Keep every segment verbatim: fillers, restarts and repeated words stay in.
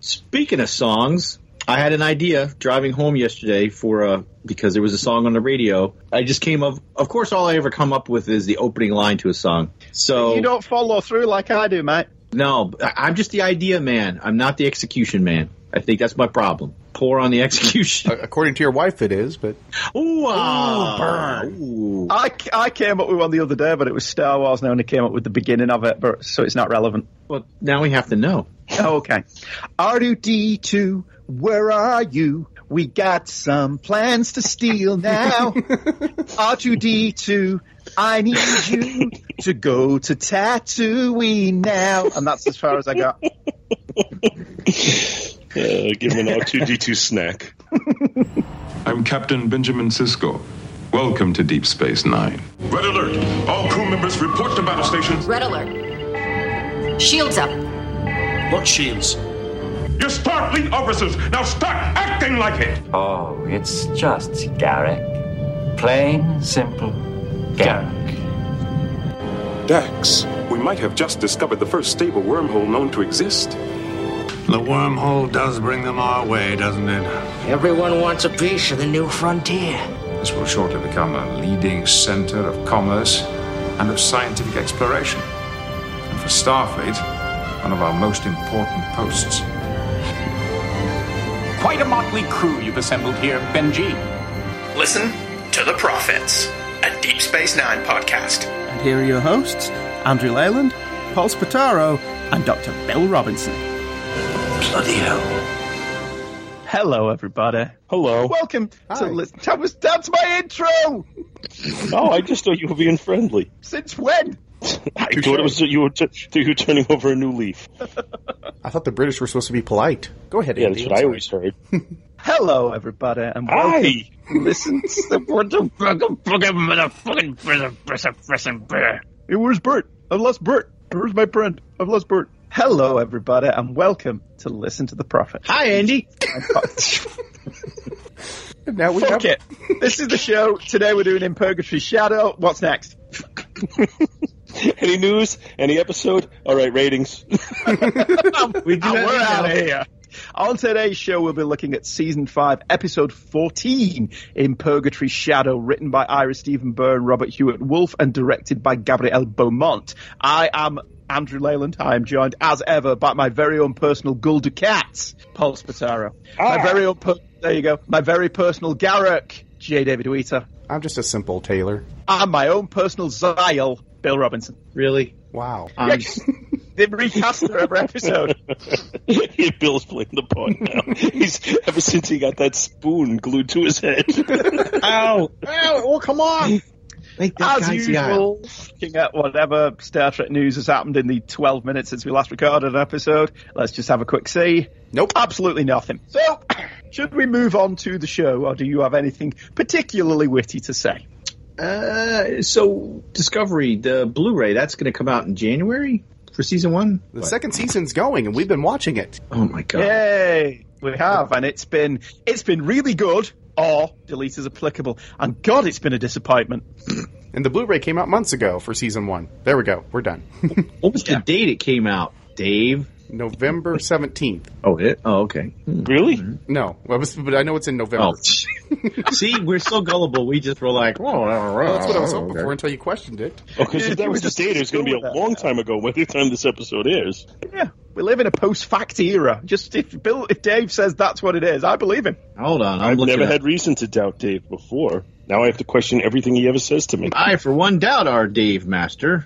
Speaking of songs, I had an idea driving home yesterday for uh, because there was a song on the radio. I just came up. Of course, all I ever come up with is the opening line to a song. So you don't follow through like I do, mate. No, I'm just the idea man. I'm not the execution man. I think that's my problem. Poor on the execution. According to your wife, it is, but... Ooh, uh, Ooh burn. Ooh. I, I came up with one the other day, but it was Star Wars, and I only came up with the beginning of it, but so it's not relevant. Well, now we have to know. Oh, okay. R two D two, where are you? We got some plans to steal now. R two D two, I need you to go to Tatooine now. And that's as far as I got. Uh, give him an R two D two snack. I'm Captain Benjamin Sisko. Welcome to Deep Space Nine. Red alert! All crew members report to battle stations. Red alert. Shields up. What shields? You're Starfleet officers! Now start acting like it! Oh, it's just Garrick. Plain, simple Garrick. Dax, we might have just discovered the first stable wormhole known to exist. The wormhole does bring them our way, doesn't it? Everyone wants a piece of the new frontier. This will shortly become a leading center of commerce and of scientific exploration. And for Starfleet, one of our most important posts. Quite a motley crew you've assembled here, Benji. Listen to The Prophets, a Deep Space Nine podcast. And here are your hosts, Andrew Leyland, Paul Spataro, and Doctor Bill Robinson. Bloody hell. Hello, everybody. Hello. Welcome Hi. to listen. That was, that's my intro! Oh, I just thought you were being friendly. Since when? I thought it was you were, t- you were turning over a new leaf. I thought the British were supposed to be polite. Go ahead, Yeah, Andy. that's what I always heard. Hello, everybody, and Hi. welcome. Listen to the fucking Hey, where's Bert? I've lost Bert. Where's my friend? I've lost Bert. Hello, everybody, and welcome to Listen to the Prophet. Hi, Andy. Now we Fuck have... it. This is the show. Today we're doing In Purgatory Shadow. What's next? Any news? Any episode? All right, ratings. we do and we're out of here. On today's show, we'll be looking at Season five, Episode fourteen, In Purgatory Shadow, written by Ira Stephen Byrne, Robert Hewitt-Wolf, and directed by Gabrielle Beaumont. I am Andrew Leyland. I am joined, as ever, by my very own personal Gul Dukat, Paul Spataro. Ah. My very own, per- there you go, my very personal Garrick, J. David Wheater. I'm just a simple tailor. And my own personal Zyle, Bill Robinson. Really? Wow. Um, They recast her every episode. Yeah, Bill's playing the part now. He's ever since he got that spoon glued to his head. Ow! Ow! Oh, come on! Make that As usual, looking at whatever Star Trek news has happened in the twelve minutes since we last recorded an episode. Let's just have a quick see. Nope. Absolutely nothing. So, should we move on to the show, or do you have anything particularly witty to say? Uh, so, Discovery, the Blu-ray, that's going to come out in January for season one? The what? second season's going, and we've been watching it. Oh, my God. Yay! We have, and it's been it's been really good, or delete as applicable. And God, it's been a disappointment. And the Blu-ray came out months ago for season one. There we go. We're done. What was Yeah. the date it came out, Dave? November seventeenth. Oh, it? Oh, okay. Really? No, I was, but I know it's in November. Oh. See, we're so gullible. We just were like, oh, Well, that's what I was hoping okay. for until you questioned it. Oh, because if that was the Just date, it was going to be go a with that. long time ago by the time this episode airs. Yeah, we live in a post-fact era. Just if Bill, if Dave says that's what it is, I believe him. Hold on. I'm I've looking never at- had reason to doubt Dave before. Now I have to question everything he ever says to me. I, for one, doubt our Dave Master.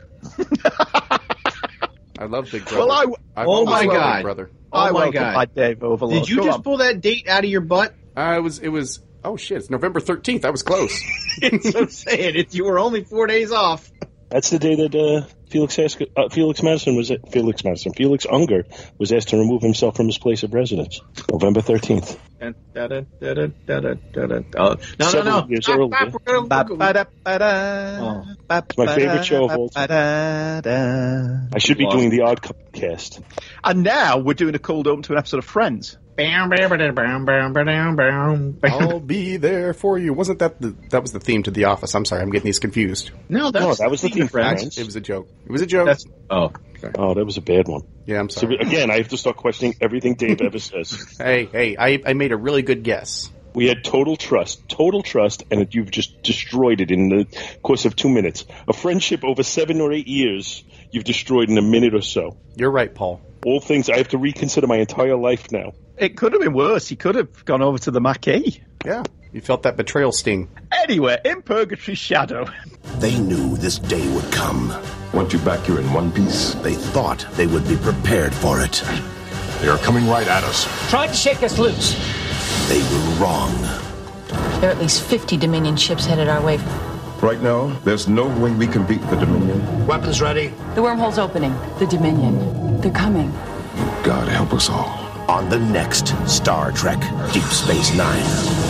I love Big Brother. Well, I, I've Oh, always my loved God. Big Brother. Oh, I my welcome God. my Dave Overlord. Did you Go just on. pull that date out of your butt? Uh, it was, it was, oh shit, it's November thirteenth. That was close. It's so saying it. You were only four days off. That's the day that uh, Felix asked, uh, Felix Madison was at, Felix Madison Felix Unger was asked to remove himself from his place of residence. November thirteenth. Da, da, da, da, da, da, da, da. Oh, no, no, Several no. years Ah, earlier. ah, we're gonna- Ba-ba-da-ba-da. Oh. It's my favorite show of all time. Ba-da-da-da. I should be Wow. doing the Odd Cast. And now we're doing a cold open to an episode of Friends. I'll be there for you. Wasn't that the that was the theme to The Office? I'm sorry, I'm getting these confused. No, that's no, that was the theme. Friends. It was a joke. It was a joke. That's, oh, sorry. Oh, that was a bad one. Yeah, I'm sorry. So, again, I have to start questioning everything Dave ever says. Hey, hey, I, I made a really good guess. We had total trust, total trust, and it, you've just destroyed it in the course of two minutes. A friendship over seven or eight years, you've destroyed in a minute or so. You're right, Paul. All things, I have to reconsider my entire life now. It could have been worse. He could have gone over to the Maquis. Yeah, you felt that betrayal sting. Anyway, in Purgatory's shadow. They knew this day would come. Want you back here in one piece? They thought they would be prepared for it. They are coming right at us. Tried to shake us loose. They were wrong. There are at least fifty Dominion ships headed our way. Right now, there's no way we can beat the Dominion. Weapons ready? The wormhole's opening. The Dominion. They're coming. God help us all. On the next Star Trek Deep Space Nine.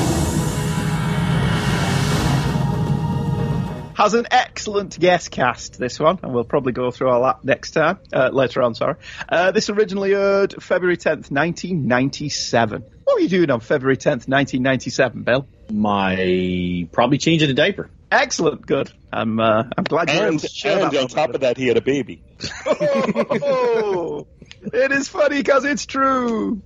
Has an excellent guest cast, this one, and we'll probably go through all that next time, uh, later on, sorry. Uh, this originally aired February tenth, nineteen ninety-seven. What were you doing on February tenth, nineteen ninety-seven, Bill? My, probably changing a diaper. Excellent, good. I'm uh, I'm glad you're And, able to share and that on top of that, he had a baby. Oh, it is funny because it's true.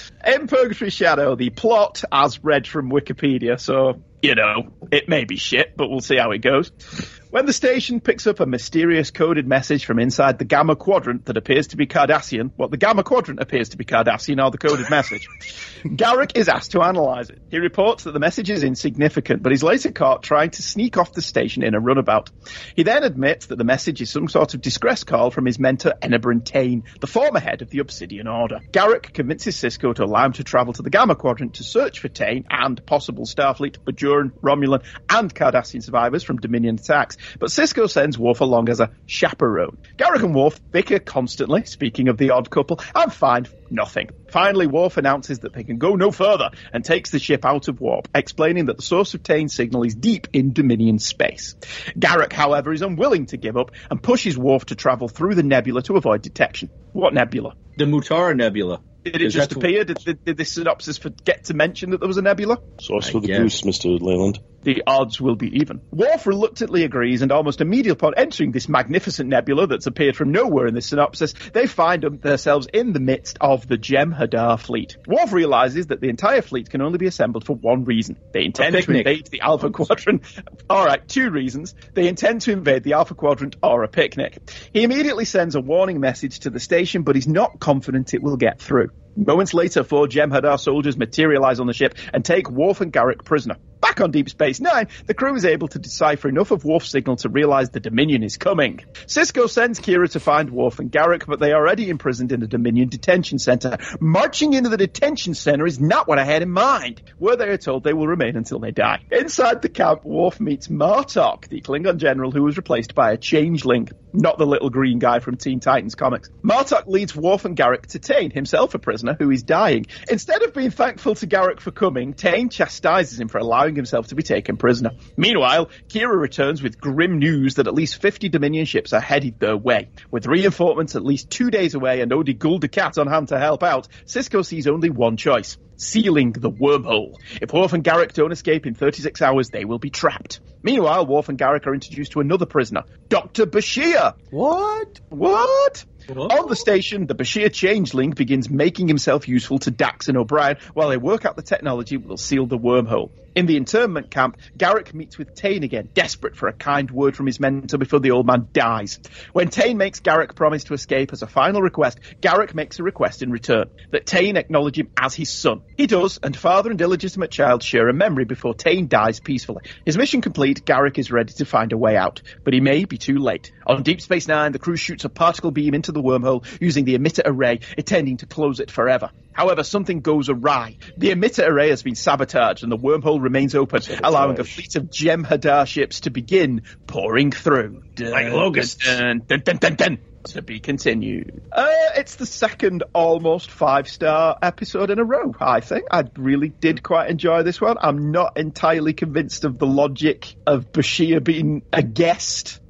In Purgatory Shadow, the plot, as read from Wikipedia, so, you know, it may be shit, but we'll see how it goes. When the station picks up a mysterious coded message from inside the Gamma Quadrant that appears to be Cardassian, what the Gamma Quadrant appears to be Cardassian or the coded message, Garak is asked to analyse it. He reports that the message is insignificant, but is later caught trying to sneak off the station in a runabout. He then admits that the message is some sort of distress call from his mentor Enabran Tain, the former head of the Obsidian Order. Garak convinces Sisko to allow him to travel to the Gamma Quadrant to search for Tain and possible Starfleet, Bajoran, Romulan and Cardassian survivors from Dominion attacks, but Sisko sends Worf along as a chaperone. Garak and Worf bicker constantly, speaking of the odd couple, and find nothing. Finally, Worf announces that they can go no further and takes the ship out of warp, explaining that the source of Tain's signal is deep in Dominion space. Garak, however, is unwilling to give up and pushes Worf to travel through the nebula to avoid detection. What nebula? The Mutara Nebula. Did it just appear? Did, did, did this synopsis forget to mention that there was a nebula? Sauce for the goose, Mister Leyland. The odds will be even. Worf reluctantly agrees, and almost immediately upon entering this magnificent nebula that's appeared from nowhere in this synopsis, they find themselves in the midst of the Jem'Hadar fleet. Worf realizes that the entire fleet can only be assembled for one reason. They intend to invade the Alpha Quadrant. All right, two reasons. They intend to invade the Alpha Quadrant or a picnic. He immediately sends a warning message to the station, but he's not confident it will get through. Moments later, four Jem'Hadar soldiers materialize on the ship and take Worf and Garak prisoner. Back on Deep Space Nine, the crew is able to decipher enough of Worf's signal to realize the Dominion is coming. Sisko sends Kira to find Worf and Garak, but they are already imprisoned in a Dominion detention center. Marching into the detention center is not what I had in mind, where they are told they will remain until they die. Inside the camp, Worf meets Martok, the Klingon general who was replaced by a changeling, not the little green guy from Teen Titans comics. Martok leads Worf and Garak to Tain, himself a prisoner who is dying. Instead of being thankful to Garak for coming, Tain chastises him for allowing himself to be taken prisoner. Meanwhile, Kira returns with grim news that at least fifty Dominion ships are headed their way. With reinforcements at least two days away and Odi Gul Dukat on hand to help out, Sisko sees only one choice: sealing the wormhole. If Worf and Garak don't escape in thirty-six hours, they will be trapped. Meanwhile, Worf and Garak are introduced to another prisoner, Doctor Bashir. What? What? What? On the station, the Bashir changeling begins making himself useful to Dax and O'Brien while they work out the technology that will seal the wormhole. In the internment camp, Garak meets with Tain again, desperate for a kind word from his mentor before the old man dies. When Tain makes Garak promise to escape as a final request, Garak makes a request in return, that Tain acknowledge him as his son. He does, and father and illegitimate child share a memory before Tain dies peacefully. His mission complete, Garak is ready to find a way out, but he may be too late. On Deep Space Nine, the crew shoots a particle beam into the wormhole using the emitter array, intending to close it forever. However, something goes awry. The emitter array has been sabotaged and the wormhole remains open, allowing a fleet of Jem'Hadar ships to begin pouring through. Dun, like locusts. Dun, dun, dun, dun, dun. To be continued. Uh, it's the second almost five-star episode in a row, I think. I really did quite enjoy this one. I'm not entirely convinced of the logic of Bashir being a guest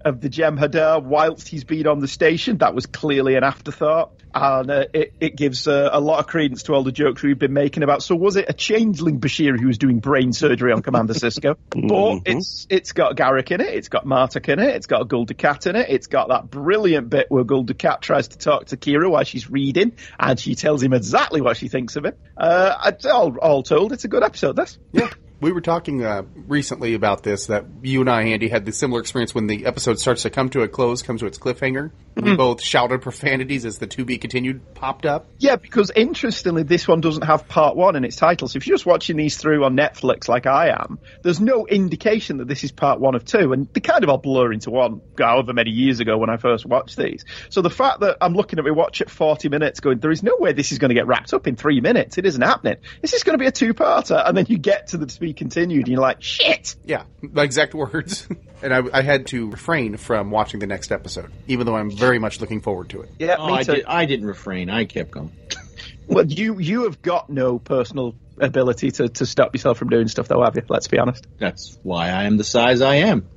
of the Jem'Hadar whilst he's been on the station. That was clearly an afterthought. And uh, it, it gives uh, a lot of credence to all the jokes we've been making about, so was it a changeling Bashir who was doing brain surgery on Commander Sisko? Mm-hmm. But it's it's got Garrick in it, it's got Martok in it, it's got Gul Dukat in it, it's got that brilliant bit where Gul Dukat tries to talk to Kira while she's reading, and she tells him exactly what she thinks of him. Uh, all, all told, it's a good episode, this. Yeah. We were talking uh, recently about this, that you and I, Andy, had the similar experience when the episode starts to come to a close, comes to its cliffhanger. Mm-hmm. We both shouted profanities as the to be continued popped up. Yeah, because interestingly, this one doesn't have part one in its title. So if you're just watching these through on Netflix like I am, there's no indication that this is part one of two. And they kind of all blur into one, however many years ago when I first watched these. So the fact that I'm looking at my watch at forty minutes going, there is no way this is going to get wrapped up in three minutes. It isn't happening. This is going to be a two-parter. And then you get to the to be continued and you're like, shit! Yeah, my exact words. And I, I had to refrain from watching the next episode, even though I'm very much looking forward to it. Yeah, oh, me I, too. did, I didn't refrain. I kept going. Well, you you have got no personal ability to, to stop yourself from doing stuff, though, have you? Let's be honest. That's why I am the size I am.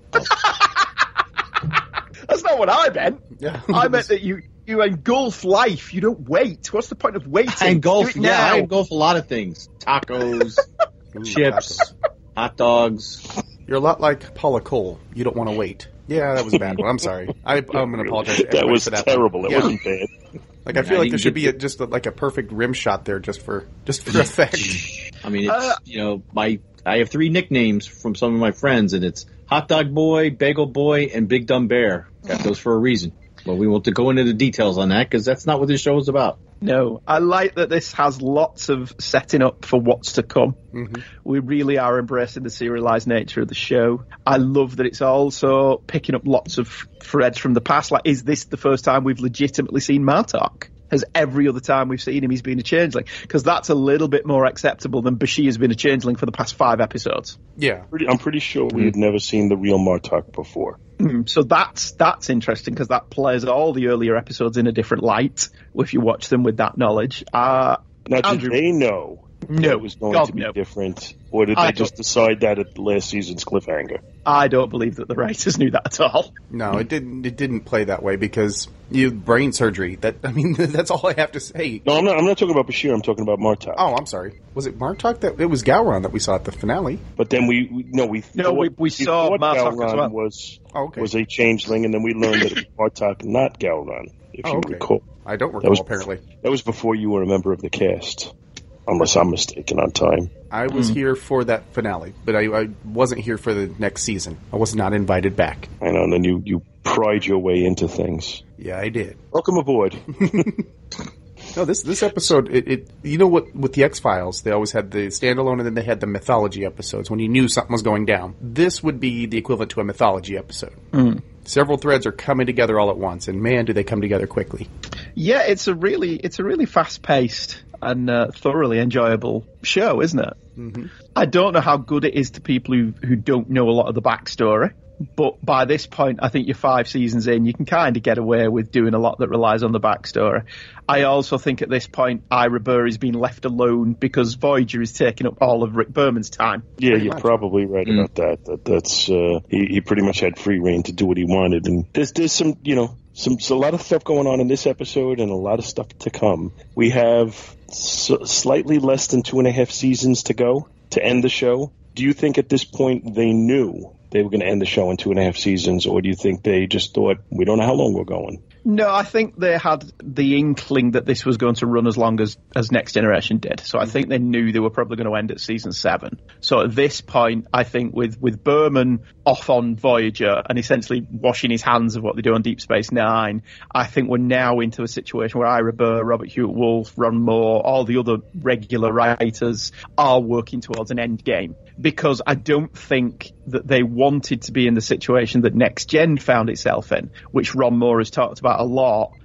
That's not what I meant. Yeah. I meant that you, you engulf life. You don't wait. What's the point of waiting? I engulf, Do it yeah, now. I engulf a lot of things. Tacos, chips, hot dogs. You're a lot like Paula Cole. You don't want to wait. Yeah, that was a bad one. I'm sorry. I, I'm going to apologize to That everybody was for that terrible. one. It Yeah. wasn't bad. Like, I feel Yeah, like you there should get be a, just a, like a perfect rim shot there just for just for effect. I mean, it's, Uh, you know, my I have three nicknames from some of my friends, and it's Hot Dog Boy, Bagel Boy, and Big Dumb Bear. Got those for a reason. But we won't go into the details on that because that's not what this show is about. No, I like that this has lots of setting up for what's to come. Mm-hmm. We really are embracing the serialized nature of the show. I love that it's also picking up lots of threads from the past. Like, is this the first time we've legitimately seen Martok? Has every other time we've seen him, he's been a changeling? Because that's a little bit more acceptable than Bashir's been a changeling for the past five episodes. Yeah. I'm pretty sure we had never seen the real Martok before. Mm, so that's that's interesting because that plays all the earlier episodes in a different light if you watch them with that knowledge. Uh, Now, did Andrew, they know no, it was going God, to be no. different, or did I they just decide that at last season's cliffhanger? I don't believe that the writers knew that at all. No, it didn't. It didn't play that way because you brain surgery. That I mean, that's all I have to say. No, I'm not. I'm not talking about Bashir. I'm talking about Martok. Oh, I'm sorry. Was it Martok that it was Gowron that we saw at the finale? But then we, we no, we No, thought, we- we saw thought Martok Gowron as well. was Oh, okay. was a changeling, and then we learned that it was Martok, not Gowron. If Oh, you okay. recall, I don't that recall. was Apparently, that was before you were a member of the cast, unless I'm mistaken on time. I was here for that finale, but I, I wasn't here for the next season. I was not invited back. I know, and then you you pried your way into things. Yeah, I did. Welcome aboard. No, this this episode, it, it you know what, with the X-Files, they always had the standalone and then they had the mythology episodes when you knew something was going down. This would be the equivalent to a mythology episode. Mm. Several threads are coming together all at once, and man, do they come together quickly. Yeah, it's a really it's a really fast-paced and uh, thoroughly enjoyable show, isn't it? Mm-hmm. I don't know how good it is to people who, who don't know a lot of the backstory, but by this point, I think you're five seasons in, you can kind of get away with doing a lot that relies on the backstory. I also think at this point, Ira Burr is being left alone because Voyager is taking up all of Rick Berman's time. Yeah, Pretty you're much. probably right Mm. about that. That that's uh, he, he pretty much had free reign to do what he wanted, and there's there's some you know some a lot of stuff going on in this episode, and a lot of stuff to come. We have s- slightly less than two and a half seasons to go to end the show. Do you think at this point they knew they were going to end the show in two and a half seasons, or do you think they just thought we don't know how long we're going? No, I think they had the inkling that this was going to run as long as, as Next Generation did. So I think they knew they were probably going to end at season seven. So at this point, I think with, with Berman off on Voyager and essentially washing his hands of what they do on Deep Space Nine, I think we're now into a situation where Ira Burr, Robert Hewitt Wolf, Ron Moore, all the other regular writers are working towards an end game. Because I don't think that they wanted to be in the situation that Next Gen found itself in, which Ron Moore has talked about a lot,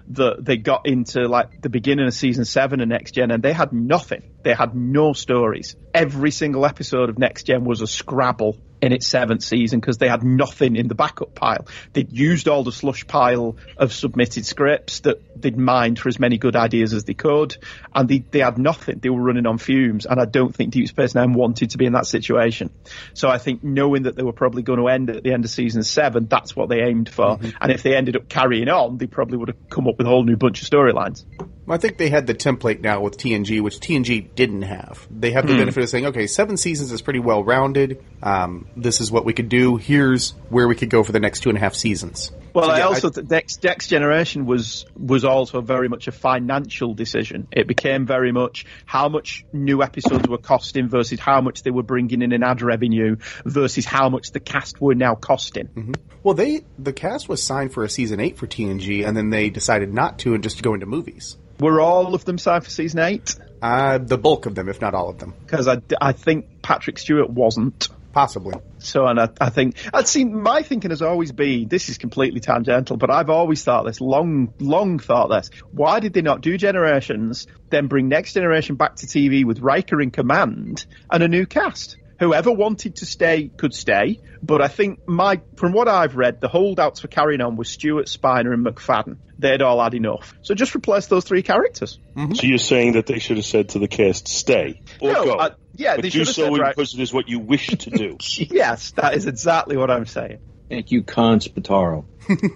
that they got into like the beginning of season seven of Next Gen and they had nothing. They had no stories. Every single episode of Next Gen was a scrabble in its seventh season because they had nothing in the backup pile. They'd used all the slush pile of submitted scripts that they'd mined for as many good ideas as they could, and they, they had nothing. They were running on fumes, and I don't think Deep Space Nine wanted to be in that situation. So I think knowing that they were probably going to end at the end of season seven, that's what they aimed for. Mm-hmm. And if they ended up carrying on, they probably would have come up with a whole new bunch of storylines. I think they had the template now with T N G, which T N G didn't have. They have the mm. benefit of saying, okay, seven seasons is pretty well rounded. Um, this is what we could do. Here's where we could go for the next two and a half seasons. Well, so, I yeah, also I, think Next, Next Generation was was also very much a financial decision. It became very much how much new episodes were costing versus how much they were bringing in in ad revenue versus how much the cast were now costing. Mm-hmm. Well, they the cast was signed for a season eight for T N G, and then they decided not to and just to go into movies. Were all of them signed for season eight? Uh, the bulk of them, if not all of them. Because I, I think Patrick Stewart wasn't. Possibly. So, and I, I think, I'd seen, my thinking has always been, this is completely tangential, but I've always thought this, long, long thought this. Why did they not do Generations, then bring Next Generation back to T V with Riker in command and a new cast? Whoever wanted to stay could stay, but I think my, from what I've read, the holdouts for carrying on was Stewart, Spiner, and McFadden. They'd all had enough. So just replace those three characters. Mm-hmm. So you're saying that they should have said to the cast, stay or no, go. Uh, yeah, but they do should have so said, right, because it is what you wish to do. Yes, that is exactly what I'm saying. Thank you, Khan Spataro.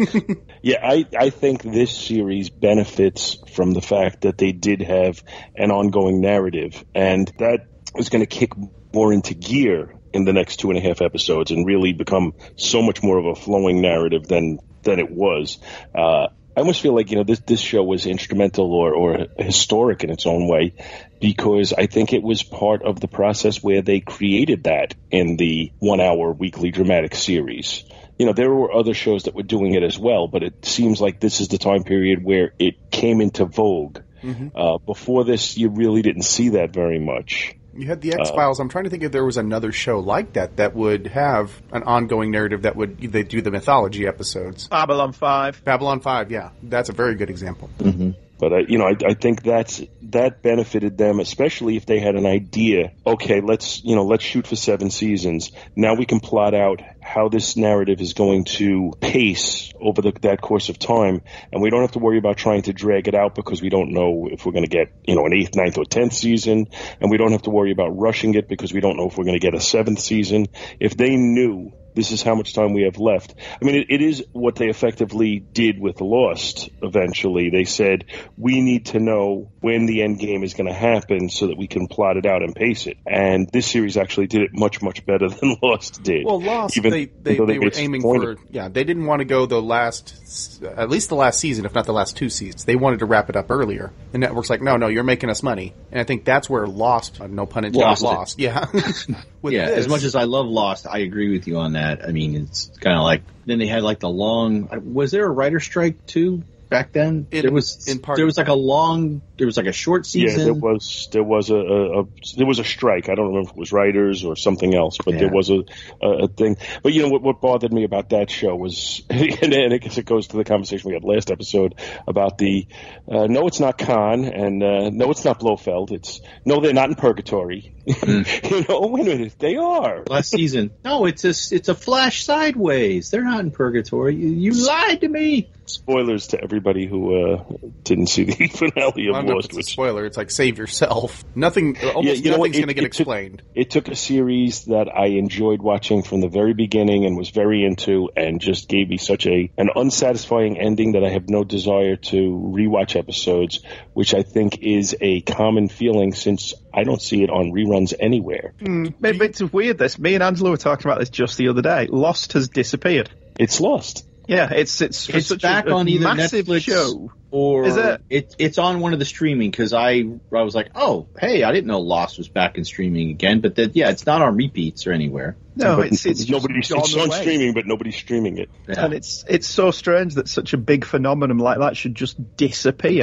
Yeah, I, I think this series benefits from the fact that they did have an ongoing narrative, and that is going to kick more into gear in the next two and a half episodes and really become so much more of a flowing narrative than than it was. Uh, I almost feel like, you know, this this show was instrumental or, or historic in its own way because I think it was part of the process where they created that in the one-hour weekly dramatic series. You know, there were other shows that were doing it as well, but it seems like this is the time period where it came into vogue. Mm-hmm. Uh, before this, you really didn't see that very much. You had the X-Files. Uh, I'm trying to think if there was another show like that that would have an ongoing narrative that would they do the mythology episodes. Babylon five. Babylon five, yeah. That's a very good example. Mm-hmm. But, uh, you know, I, I think that's that benefited them, especially if they had an idea. Okay, let's, you know, let's shoot for seven seasons. Now we can plot out how this narrative is going to pace over the, that course of time. And we don't have to worry about trying to drag it out because we don't know if we're going to get, you know, an eighth, ninth, or tenth season. And we don't have to worry about rushing it because we don't know if we're going to get a seventh season. If they knew this is how much time we have left. I mean, it, it is what they effectively did with Lost eventually. They said, we need to know when the end game is going to happen so that we can plot it out and pace it. And this series actually did it much, much better than Lost did. Well, Lost, Even they, they, they, they were aiming for, yeah, they didn't want to go the last, at least the last season, if not the last two seasons. They wanted to wrap it up earlier. The network's like, no, no, you're making us money. And I think that's where Lost, no pun intended, lost. lost. Yeah. yeah, this, as much as I love Lost, I agree with you on that. I mean, it's kind of like, then they had like the long, was there a writer strike too back then? It, there was, in part, there was like a long, there was like a short season. Yeah, there was, there was a, a, a there was a strike. I don't remember if it was writers or something else, but yeah. there was a, a, a thing. But you know, what, what bothered me about that show was, and I guess it goes to the conversation we had last episode about the, uh, no, it's not Khan, and uh, no, it's not Blofeld. It's, no, they're not in purgatory. Mm. You know, wait a minute, they are. Last season. No, it's a, it's a flash sideways. They're not in purgatory. You, you lied to me. Spoilers to everybody who uh, didn't see the finale of Lost. It's a spoiler. It's like save yourself. Nothing. Almost yeah, nothing's going to get it explained. Took, it took a series that I enjoyed watching from the very beginning and was very into, and just gave me such a an unsatisfying ending that I have no desire to rewatch episodes, which I think is a common feeling since I don't see it on reruns anywhere. Mm, but it's weird. This me and Angela were talking about this just the other day. Lost has disappeared. It's lost. Yeah, it's it's it's such back a, a on either massive Netflix show. Or is it? it? It's on one of the streaming because I I was like, oh, hey, I didn't know Lost was back in streaming again. But that, yeah, it's not on repeats or anywhere. No, but it's it's nobody's it's on away. streaming, but nobody's streaming it. Yeah. And it's it's so strange that such a big phenomenon like that should just disappear.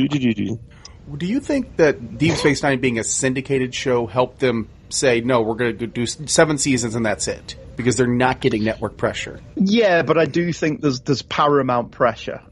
Do you think that Deep Space Nine being a syndicated show helped them say, no, we're going to do seven seasons and that's it? Because they're not getting network pressure. Yeah, but I do think there's there's Paramount pressure.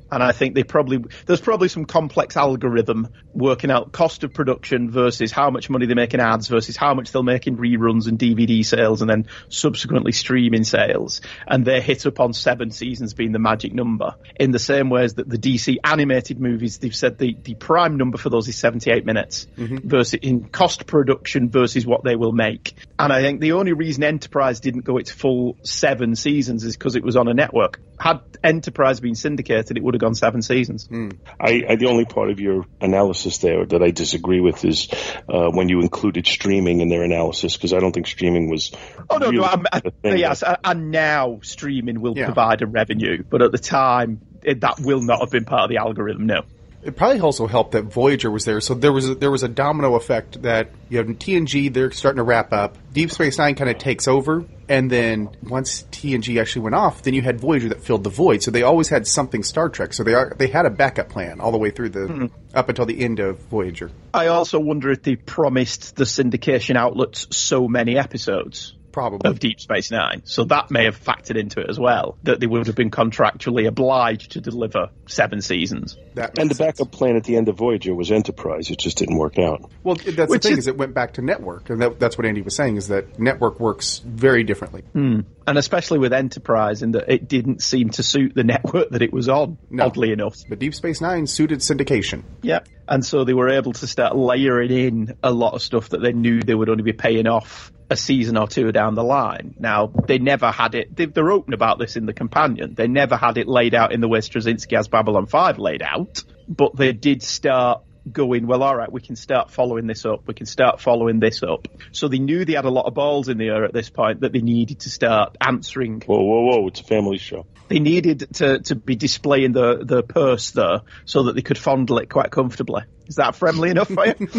And I think they probably there's probably some complex algorithm working out cost of production versus how much money they make in ads versus how much they'll make in reruns and D V D sales and then subsequently streaming sales. And they hit up on seven seasons being the magic number. In the same way as that the D C animated movies, they've said the, the prime number for those is seventy-eight minutes mm-hmm. versus in cost production versus what they will make. And I think the only reason Enterprise didn't go its full seven seasons is because it was on a network. Had Enterprise been syndicated, it would have gone seven seasons. Mm. I, I, the only part of your analysis there that I disagree with is uh, when you included streaming in their analysis, because I don't think streaming was. Oh no, really no, I'm, I, yes, and now streaming will yeah. provide a revenue, but at the time it, that will not have been part of the algorithm. No. It probably also helped that Voyager was there, so there was a, there was a domino effect that you have T N G, they're starting to wrap up. Deep Space Nine kind of takes over, and then once T N G actually went off, then you had Voyager that filled the void. So they always had something Star Trek. So they are they had a backup plan all the way through the mm-hmm. up until the end of Voyager. I also wonder if they promised the syndication outlets so many episodes. Probably. Of Deep Space Nine. So that may have factored into it as well, that they would have been contractually obliged to deliver seven seasons. And the backup sense. plan at the end of Voyager was Enterprise. It just didn't work out. Well, that's Which the thing, is, is it went back to network. And that, that's what Andy was saying, is that network works very differently. Mm. And especially with Enterprise, in that it didn't seem to suit the network that it was on, no. oddly enough. But Deep Space Nine suited syndication. Yep. And so they were able to start layering in a lot of stuff that they knew they would only be paying off a season or two down the line. Now, they never had it, they, they're open about this in The Companion, they never had it laid out in the way Straczynski has Babylon five laid out, but they did start going, well, all right, we can start following this up, we can start following this up. So they knew they had a lot of balls in the air at this point that they needed to start answering. Whoa, whoa, whoa, it's a family show. They needed to, to be displaying the, the purse there so that they could fondle it quite comfortably. Is that friendly enough for you?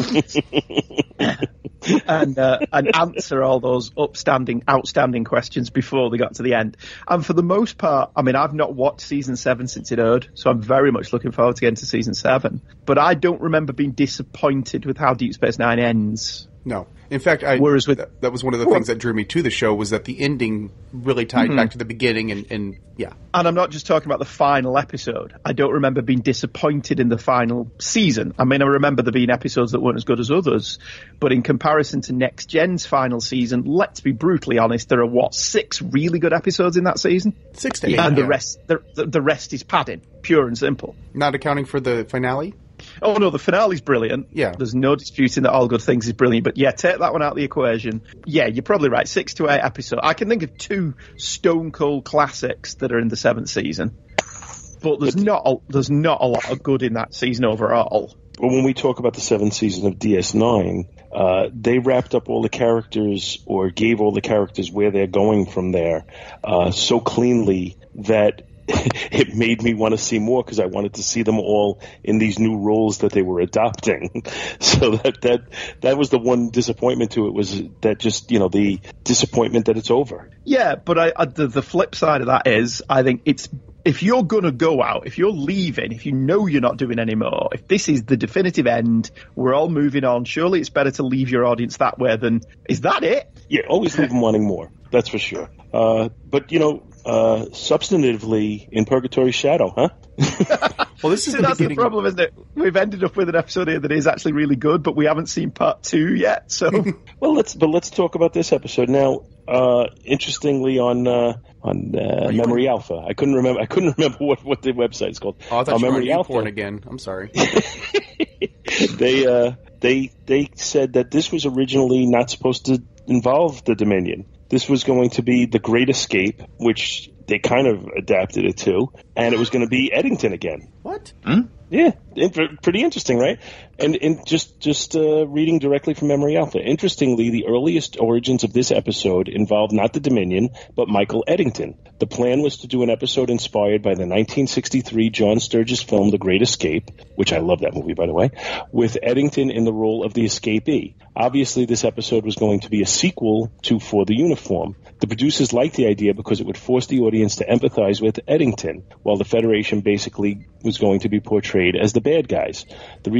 and uh, and answer all those upstanding, outstanding questions before they got to the end. And for the most part, I mean, I've not watched season seven since it aired, so I'm very much looking forward to getting to season seven. But I don't remember being disappointed with how Deep Space Nine ends. No. In fact, I, Whereas with, that, that was one of the well, things that drew me to the show, was that the ending really tied mm-hmm. back to the beginning, and, and yeah. And I'm not just talking about the final episode. I don't remember being disappointed in the final season. I mean, I remember there being episodes that weren't as good as others, but in comparison to Next Gen's final season, let's be brutally honest, there are, what, six really good episodes in that season? Six to eight. And yeah. the rest, the, the, the rest is padding, pure and simple. Not accounting for the finale? Oh, no, the finale's brilliant. Yeah. There's no disputing that All Good Things is brilliant. But yeah, take that one out of the equation. Yeah, you're probably right. Six to eight episodes. I can think of two stone cold classics that are in the seventh season. But there's but, not a, there's not a lot of good in that season overall. Well, when we talk about the seventh season of D S nine, uh, they wrapped up all the characters, or gave all the characters where they're going from there, uh, so cleanly that it made me want to see more, because I wanted to see them all in these new roles that they were adopting. So that that that was the one disappointment to it, was that just, you know, the disappointment that it's over. Yeah, but I, I, the, the flip side of that is, I think it's, if you're going to go out, if you're leaving, if you know you're not doing any more, if this is the definitive end, we're all moving on, surely it's better to leave your audience that way than, is that it? Yeah, always leave them wanting more. That's for sure. Uh, but, you know, uh, substantively, in Purgatory Shadow, huh? Well, this is See, the that's the problem, isn't it? We've ended up with an episode here that is actually really good, but we haven't seen part two yet. So, well, let's but let's talk about this episode now. Uh, interestingly, on uh, on uh, Memory Alpha, I couldn't remember. I couldn't remember what, what the website's called. Oh, I thought uh, you Memory were on Alpha porn again. I'm sorry. they uh, they they said that this was originally not supposed to involve the Dominion. This was going to be The Great Escape, which they kind of adapted it to, and it was going to be Eddington again. What? Hmm? Yeah, it, pretty interesting, right? And, and just just uh, reading directly from Memory Alpha. Interestingly, the earliest origins of this episode involved not the Dominion, but Michael Eddington. The plan was to do an episode inspired by the nineteen sixty-three John Sturges film The Great Escape, which I love that movie, by the way, with Eddington in the role of the escapee. Obviously, this episode was going to be a sequel to For the Uniform. The producers liked the idea because it would force the audience to empathize with Eddington, while the Federation basically was going to be portrayed as the bad guys. The reason the ep-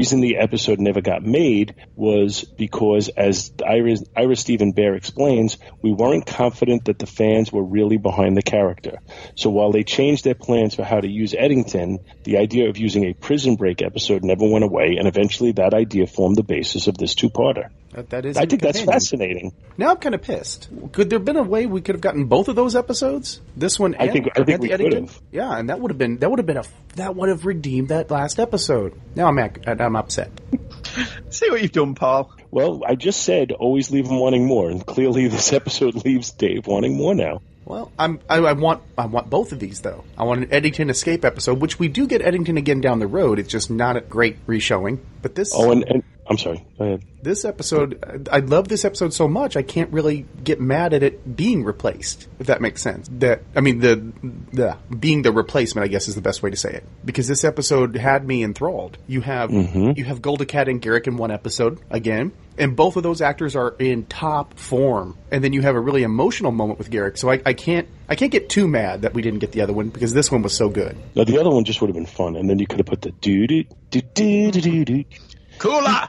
episode never got made was because, as Ira, Ira Steven Behr explains, we weren't confident that the fans were really behind the character. So while they changed their plans for how to use Eddington, the idea of using a Prison Break episode never went away, and eventually that idea formed the basis of this two-parter. That, that is I think that's fascinating. Now I'm kind of pissed. Could there have been a way we could have gotten both of those episodes? This one and I think, I think we could have. Yeah, and that would have been that would have been a that would have redeemed that last episode. Now I'm ac- I'm upset. See what you've done, Paul. Well, I just said always leave them wanting more, and clearly this episode leaves Dave wanting more now. Well, I'm, I, I want I want both of these, though. I want an Eddington Escape episode, which we do get Eddington again down the road. It's just not a great re-showing. But this... Oh, and, and I'm sorry. Go ahead. This episode, I love this episode so much, I can't really get mad at it being replaced, if that makes sense. That I mean, the, the being the replacement, I guess, is the best way to say it. Because this episode had me enthralled. You have mm-hmm. you have Golda Cat and Garrick in one episode, again, and both of those actors are in top form. And then you have a really emotional moment with Garrick, so I, I can't I can't get too mad that we didn't get the other one, because this one was so good. Now, the other one just would have been fun, and then you could have put the doo-doo, doo-doo-doo-doo-doo. Cooler!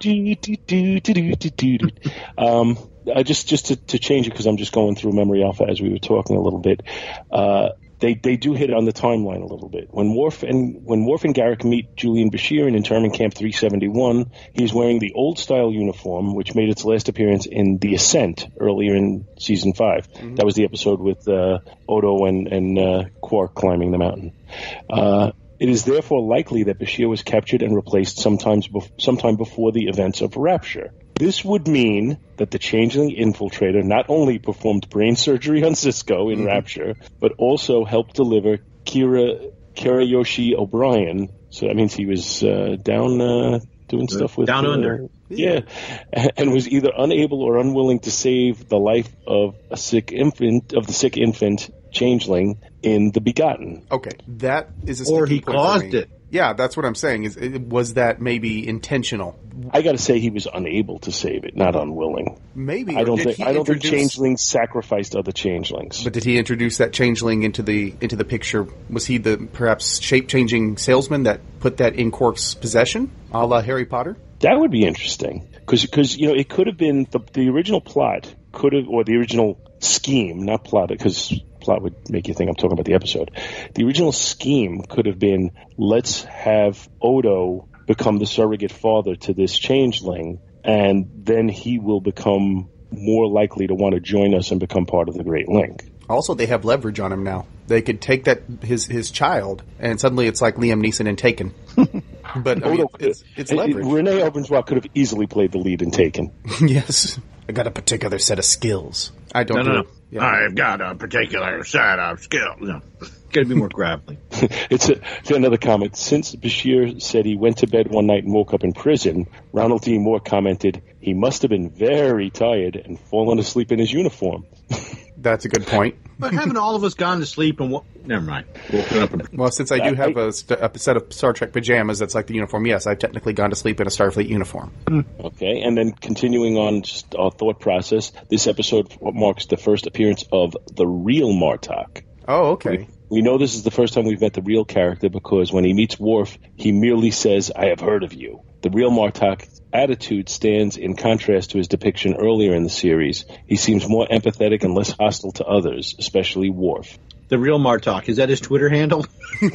um, I just just to, to change it, because I'm just going through Memory Alpha as we were talking a little bit. Uh, they they do hit on the timeline a little bit. When Worf and when Worf and Garrick meet Julian Bashir in Internment Camp three seventy-one, he's wearing the old style uniform, which made its last appearance in The Ascent earlier in season five. Mm-hmm. That was the episode with uh, Odo and and uh, Quark climbing the mountain. Uh, It is therefore likely that Bashir was captured and replaced sometimes bef- sometime before the events of Rapture. This would mean that the changeling infiltrator not only performed brain surgery on Sisko in mm-hmm. Rapture, but also helped deliver Kira Kirayoshi O'Brien. So that means he was uh, down uh, doing stuff with... Down uh, under. Yeah, and was either unable or unwilling to save the life of a sick infant, of the sick infant changeling in The Begotten. Okay, that is a or he point caused it. Yeah, that's what I'm saying. Is it, was that maybe intentional? I got to say he was unable to save it, not unwilling. Maybe I don't think I don't introduce... think changelings sacrificed other changelings. But did he introduce that changeling into the into the picture? Was he the perhaps shape changing salesman that put that in Quark's possession, a la Harry Potter? That would be interesting, because because you know it could have been the the original plot could have or the original scheme, not plot, because plot would make you think I'm talking about the episode. The original scheme could have been, let's have Odo become the surrogate father to this changeling, and then he will become more likely to want to join us and become part of the Great Link. Also, they have leverage on him now. They could take that his his child, and suddenly it's like Liam Neeson in Taken. But I mean, it's, it's leverage. Renee Auberjonois could have easily played the lead in Taken. Yes. I got a particular set of skills. I don't no, no, do no. it. Yeah. I've got a particular set of skills. No. Got to be more gravelly. It's, a, it's another comment. Since Bashir said he went to bed one night and woke up in prison, Ronald D. Moore commented, he must have been very tired and fallen asleep in his uniform. That's a good point. But haven't all of us gone to sleep and what? Never mind. Woken up and... Well, since I do have a, st- a set of Star Trek pajamas that's like the uniform, yes, I've technically gone to sleep in a Starfleet uniform. Okay, and then continuing on just our thought process, this episode marks the first appearance of the real Martok. Oh, okay. We, we know this is the first time we've met the real character because when he meets Worf, he merely says, I have heard of you. The real Martok's attitude stands in contrast to his depiction earlier in the series. He seems more empathetic and less hostile to others, especially Worf. The real Martok, is that his Twitter handle?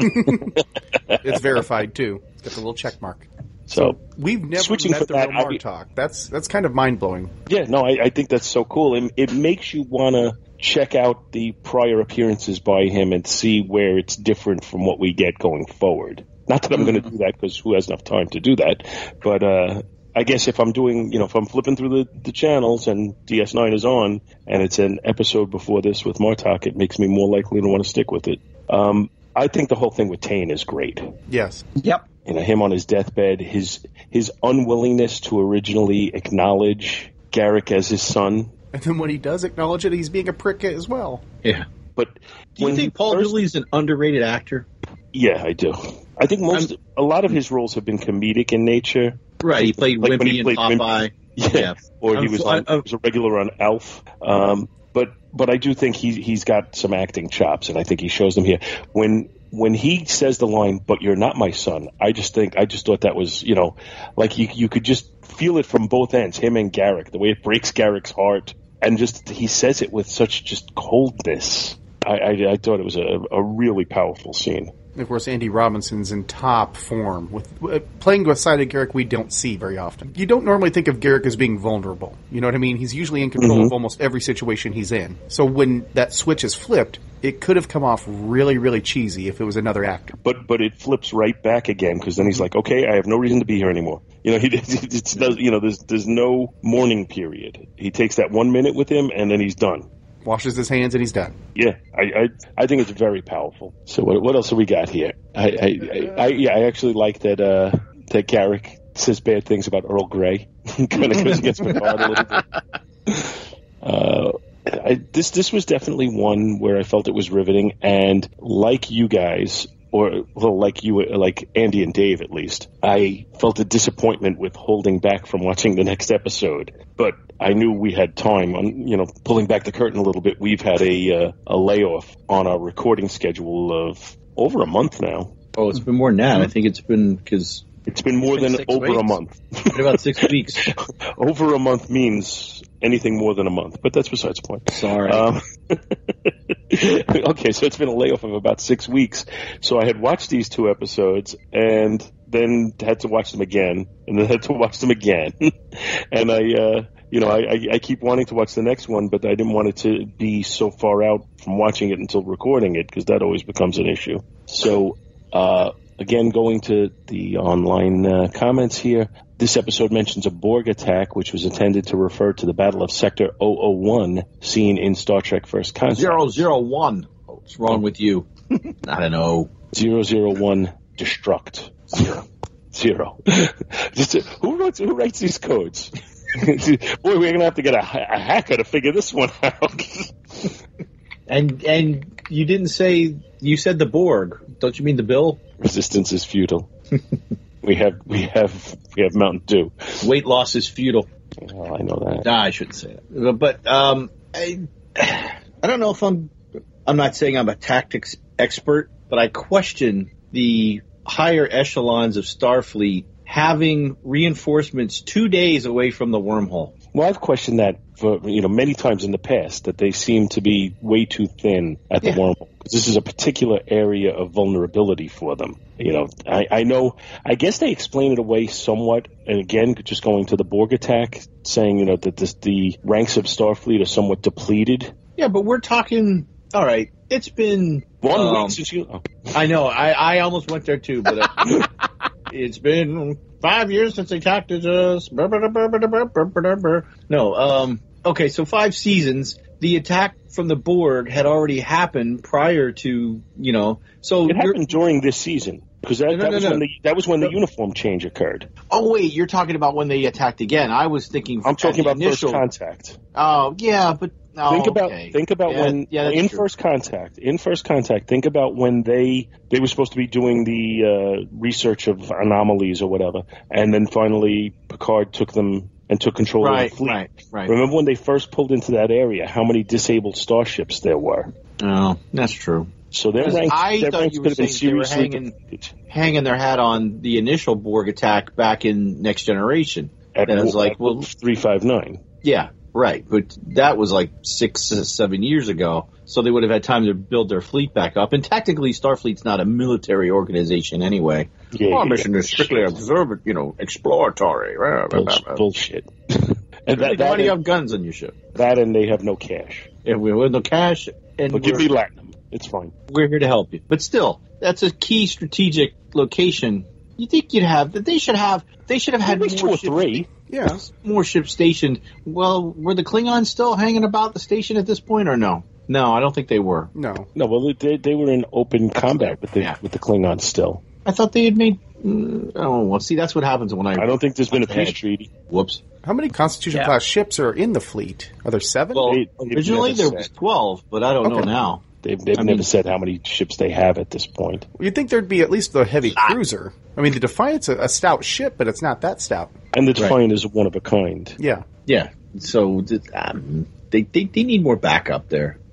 It's verified, too. It's got the little check mark. So, so we've never switching met the that, real Martok. I, that's that's kind of mind-blowing. Yeah, no, I, I think that's so cool. It, it makes you want to check out the prior appearances by him and see where it's different from what we get going forward. Not that I'm going to do that, because who has enough time to do that? But uh, I guess if I'm doing, you know, if I'm flipping through the, the channels and D S nine is on and it's an episode before this with Martok, it makes me more likely to want to stick with it. Um, I think the whole thing with Tain is great. Yes. Yep. You know, him on his deathbed, his his unwillingness to originally acknowledge Garrick as his son. And then when he does acknowledge it, he's being a prick as well. Yeah. But do you think Paul first... Dooley's an underrated actor? Yeah, I do. I think most, I'm, a lot of his roles have been comedic in nature. Right, he played like Wimpy in Popeye. Wimpy. Yeah. yeah, or he was, on, he was a regular on Alf. Um, but but I do think he he's got some acting chops, and I think he shows them here. When when he says the line, "But you're not my son," I just think I just thought that was, you know, like you you could just feel it from both ends, him and Garak, the way it breaks Garak's heart, and just he says it with such just coldness. I, I, I thought it was a, a really powerful scene. Of course, Andy Robinson's in top form. With uh, playing with a side of Garak we don't see very often. You don't normally think of Garak as being vulnerable. You know what I mean? He's usually in control mm-hmm. of almost every situation he's in. So when that switch is flipped, it could have come off really, really cheesy if it was another actor. But but it flips right back again, because then he's like, okay, I have no reason to be here anymore. You know, he it's, does. You know, there's there's no mourning period. He takes that one minute with him, and then he's done. Washes his hands and he's done. Yeah, I I, I think it's very powerful. So what what else have we got here? I I, I, I yeah, I actually like that uh, that Garak says bad things about Earl Grey. Kind of goes against Picard a little bit. Uh, I, this this was definitely one where I felt it was riveting, and like you guys, or well, like you, like Andy and Dave at least, I felt a disappointment with holding back from watching the next episode. But I knew we had time on, you know, pulling back the curtain a little bit. We've had a uh, a layoff on our recording schedule of over a month now. Oh, it's been more than that. I think it's been because it's been more than over weeks. a month. Been about six weeks. Over a month means anything more than a month, but that's besides the point. Sorry. Um, okay, so it's been a layoff of about six weeks. So I had watched these two episodes and then had to watch them again, and then had to watch them again. and I, uh, you know, I, I keep wanting to watch the next one, but I didn't want it to be so far out from watching it until recording it, because that always becomes an issue. So, uh, again, going to the online uh, comments here, this episode mentions a Borg attack, which was intended to refer to the Battle of Sector zero zero one seen in Star Trek First Contact. zero zero one. What's wrong with you? I don't know. zero zero one destruct. Zero. Zero. Just, uh, who, writes, who writes these codes? Boy, we're going to have to get a, a hacker to figure this one out. and and you didn't say, you said the Borg. Don't you mean the Bill? Resistance is futile. we have we have we have Mountain Dew. Weight loss is futile. Well, I know that. Nah, I shouldn't say that. But um, I I don't know if I'm I'm not saying I'm a tactics expert, but I question the higher echelons of Starfleet having reinforcements two days away from the wormhole. Well, I've questioned that for, you know, many times in the past, that they seem to be way too thin at the yeah. wormhole. Because this is a particular area of vulnerability for them. You know, I, I know, I guess they explain it away somewhat. And again, just going to the Borg attack, saying, you know, that this, the ranks of Starfleet are somewhat depleted. Yeah, but we're talking, all right, it's been one um, week since you. Oh. I know, I, I almost went there too, but uh, it's been five years since they attacked us. No, um, okay, so five seasons. The attack from the Borg had already happened prior to, you know, so it happened during this season. Because that, no, no, that, was no, no. the, that was when the uniform change occurred. Oh, wait, you're talking about when they attacked again. I was thinking... I'm talking about initial... First Contact. Oh, yeah, but... Oh, think about okay. think about yeah, when yeah, in true. First Contact. In First Contact, think about when they they were supposed to be doing the uh, research of anomalies or whatever, and then finally Picard took them and took control right, of the fleet. Right, right. Remember when they first pulled into that area? How many disabled starships there were? Oh, that's true. So their ranks, I their thought ranks you could were have been saying they were seriously hanging, depleted. hanging their hat on the initial Borg attack back in Next Generation. At, and I was like, well, three five nine. Yeah. Right, but that was like six, seven years ago, so they would have had time to build their fleet back up. And technically, Starfleet's not a military organization anyway. Yeah, Our yeah, mission yeah. is strictly observant, you know, exploratory. Bullshit. Bullshit. and that, that, you have guns on your ship. That and they have no cash. And we have no cash. And well, give me Latinum. It's fine. We're here to help you. But still, that's a key strategic location. You think you'd have that? They should have. They should have had at least more two or three. Yeah, more ships stationed. Well, were the Klingons still hanging about the station at this point, or no? No, I don't think they were. No, no. Well, they they were in open combat with the yeah. with the Klingons still. I thought they had made. Mm, oh, well, see, that's what happens when I. I don't think there's been a peace treaty. Whoops. How many Constitution yeah. class ships are in the fleet? Are there seven? Well, they, originally there was twelve, but I don't okay. know now. They've, they've I never mean, said how many ships they have at this point. You'd think there'd be at least the heavy cruiser. I mean, the Defiant's a, a stout ship, but it's not that stout. And the Defiant right. is one of a kind. Yeah. Yeah. So um, they, they they need more backup there.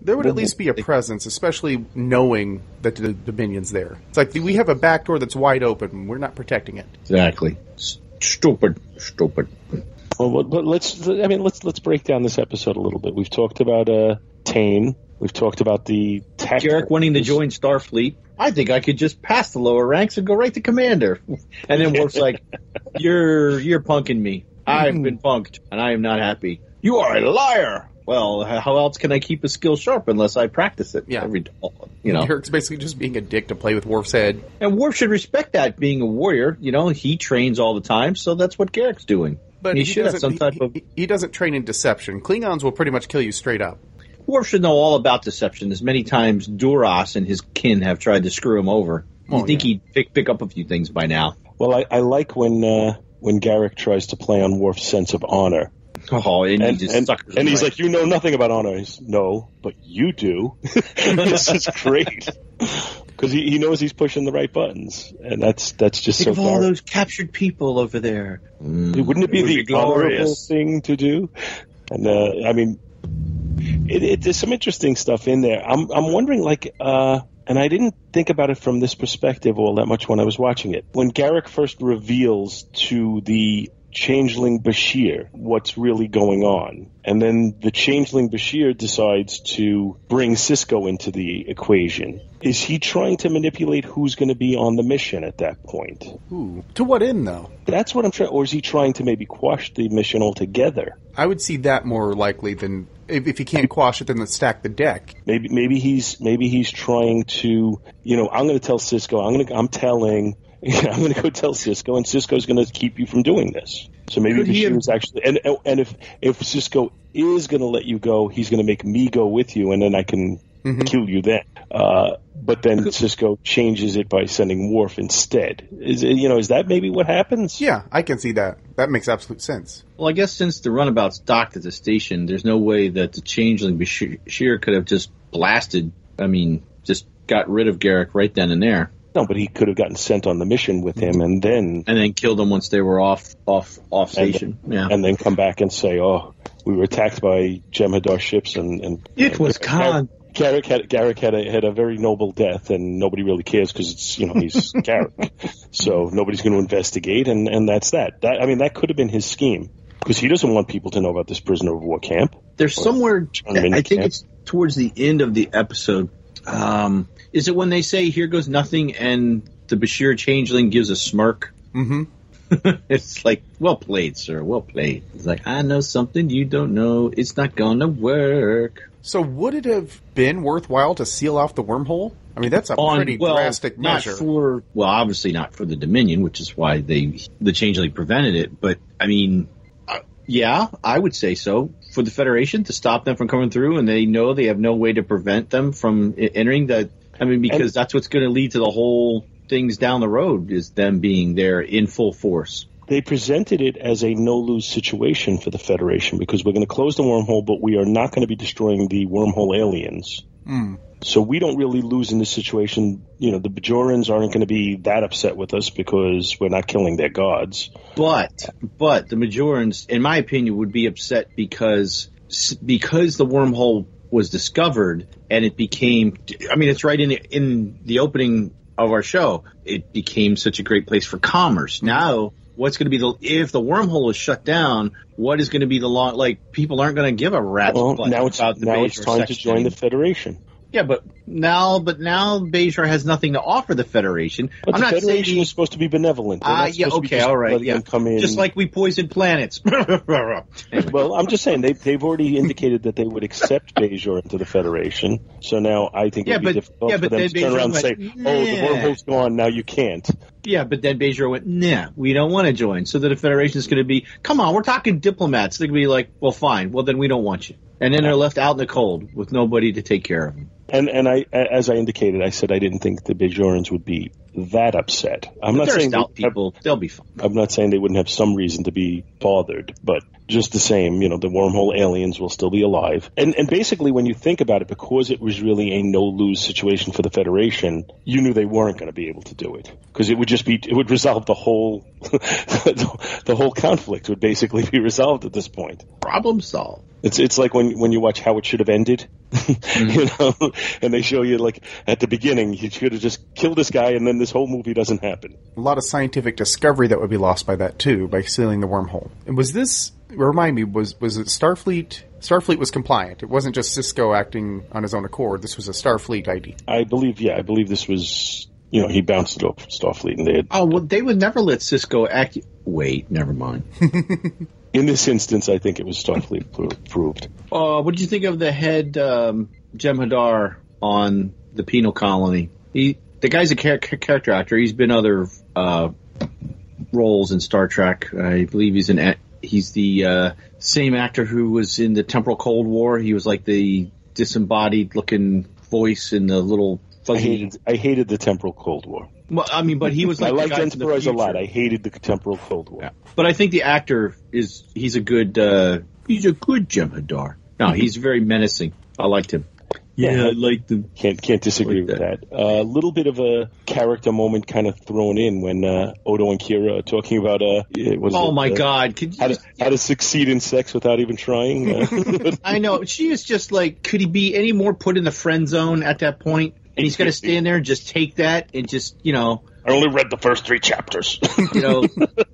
There would at least be a presence, especially knowing that the Dominion's there. It's like we have a back door that's wide open, and we're not protecting it. Exactly. S- stupid. Stupid. Well, but let's. I mean, let's let's break down this episode a little bit. We've talked about uh, Tane. We've talked about the tactical. Garak wanting to join Starfleet. I think I could just pass the lower ranks and go right to commander. And then Worf's like, "You're you're punking me. I've been punked, and I am not happy. You are a liar." Well, how else can I keep a skill sharp unless I practice it? Yeah. Every, you know. Garak's basically just being a dick to play with Worf's head. And Worf should respect that, being a warrior. You know, he trains all the time, so that's what Garak's doing. But he, he should have some type he, of. He doesn't train in deception. Klingons will pretty much kill you straight up. Worf should know all about deception. As many times Duras and his kin have tried to screw him over. You Oh, think yeah. he'd pick, pick up a few things by now? Well, I, I like when uh, when Garak tries to play on Worf's sense of honor. Oh, and, And, he just and, suckers and him he's right. like, you know nothing about honor. He's, no, but you do. This is great. Because he, he knows he's pushing the right buttons. And that's that's just Think so of all far. those captured people over there. Mm, Wouldn't it be would the be honorable glorious? thing to do? And, uh, I mean, it, it, there's some interesting stuff in there. I'm I'm wondering, like, uh, and I didn't think about it from this perspective all that much when I was watching it. When Garak first reveals to the changeling Bashir what's really going on, and then the changeling Bashir decides to bring Sisko into the equation. Is he trying to manipulate who's going to be on the mission at that point? Ooh. To what end, though? That's what I'm trying. Or is he trying to maybe quash the mission altogether? I would see that more likely than if, if he can't quash it, then let's stack the deck. Maybe maybe he's maybe he's trying to, you know, I'm going to tell Sisko. I'm going to I'm telling. I'm going to go tell Sisko, and Sisko's going to keep you from doing this. So maybe Could he have- Bashir's actually, and and if if Sisko is going to let you go, he's going to make me go with you, and then I can Mm-hmm. kill you then. Uh, but then Sisko changes it by sending Worf instead. Is it, you know, is that maybe what happens? Yeah, I can see that. That makes absolute sense. Well, I guess since the runabout's docked at the station, there's no way that the changeling Bashir could have just blasted, I mean, just got rid of Garak right then and there. No, but he could have gotten sent on the mission with him, and then and then killed them once they were off off off station. And, yeah, and then come back and say, "Oh, we were attacked by Jem'Hadar ships," and, and it was Khan. Garak had Garak had a had a very noble death, and nobody really cares because it's you know he's Garak, so nobody's going to investigate, and, and that's that. That I mean, that could have been his scheme because he doesn't want people to know about this prisoner of war camp. There's somewhere I think camp. it's towards the end of the episode. Um, is it when they say "Here goes nothing" and the Bashir changeling gives a smirk? Mm-hmm. It's like, well played, sir. Well played. It's like, I know something you don't know. It's not gonna work. So would it have been worthwhile to seal off the wormhole? I mean, that's a On, pretty well, drastic not measure. for well, obviously not for the Dominion, which is why they the changeling prevented it. But I mean, uh, yeah, I would say so. For the Federation to stop them from coming through, and they know they have no way to prevent them from I- entering that. I mean, because And- that's what's going to lead to the whole things down the road is them being there in full force. They presented it as a no-lose situation for the Federation because we're going to close the wormhole, but we are not going to be destroying the wormhole aliens. Mm. So we don't really lose in this situation. You know, the Bajorans aren't going to be that upset with us because we're not killing their gods. But but the Majorans, in my opinion, would be upset because because the wormhole was discovered and it became. I mean, it's right in the, in the opening of our show. It became such a great place for commerce. Now, what's going to be the if the wormhole is shut down? What is going to be the law? Like, people aren't going to give a rat's Well, butt now it's about the now it's Bajor time to section join the anymore. Federation. Yeah, but now, but now Bajor has nothing to offer the Federation. But I'm the not Federation saying is supposed to be benevolent. They're Ah, not yeah, supposed to be okay, just all right, letting yeah. them come in. Just like we poisoned planets. Anyway. Well, I'm just saying they they've already indicated that they would accept Bajor into the Federation. So now I think Yeah, it would be but- difficult yeah, for but them then to turn Bajor around and say, went, "Oh, the "Nah." wormhole's gone. Now you can't." Yeah, but then Bajor went, nah, we don't want to join. So that the Federation is going to be, come on, we're talking diplomats. They're going to be like, well, fine. Well, then we don't want you. And then they're left out in the cold with nobody to take care of them. And and I, as I indicated, I said I didn't think the Bajorans would be that upset. I'm But not they're saying stout they have- people. They'll be fine. I'm not saying they wouldn't have some reason to be bothered, but just the same, you know, the wormhole aliens will still be alive. And and basically, when you think about it, because it was really a no-lose situation for the Federation, you knew they weren't going to be able to do it because it would just be it would resolve the whole the whole conflict would basically be resolved at this point. Problem solved. It's it's like when when you watch How It Should Have Ended. Mm-hmm. You know, and they show you, like, at the beginning, you should have just killed this guy, and then this whole movie doesn't happen. A lot of scientific discovery that would be lost by that, too, by sealing the wormhole. And was this, remind me, was, was it Starfleet? Starfleet was compliant. It wasn't just Sisko acting on his own accord. This was a Starfleet I D. I believe, yeah, I believe this was, you know, he bounced it off Starfleet, and they had... Oh, well, they would never let Sisko act... Wait, never mind. In this instance, I think it was Starfleet approved. Uh, what did you think of the head um, Jem'Hadar on the penal colony? He, the guy's a char- character actor. He's been other uh, roles in Star Trek. I believe he's an he's the uh, same actor who was in the Temporal Cold War. He was like the disembodied looking voice in the little fuzzy. I hated, I hated the Temporal Cold War. Well, I mean, but he was like I the liked guy Enterprise a lot. I hated the Temporal Cold War. Yeah. But I think the actor is he's a good uh, he's a good Jem'Hadar. No, he's very menacing. I liked him. Yeah, I liked him. Can't can't disagree like with that. A uh, little bit of a character moment kind of thrown in when uh, Odo and Kira are talking about uh, was oh it, my uh, God, could you how, to, how to succeed in sex without even trying. Uh, I know she is just like, could he be any more put in the friend zone at that point? And he's got to stand there and just take that and just, you know. I only read the first three chapters. You know.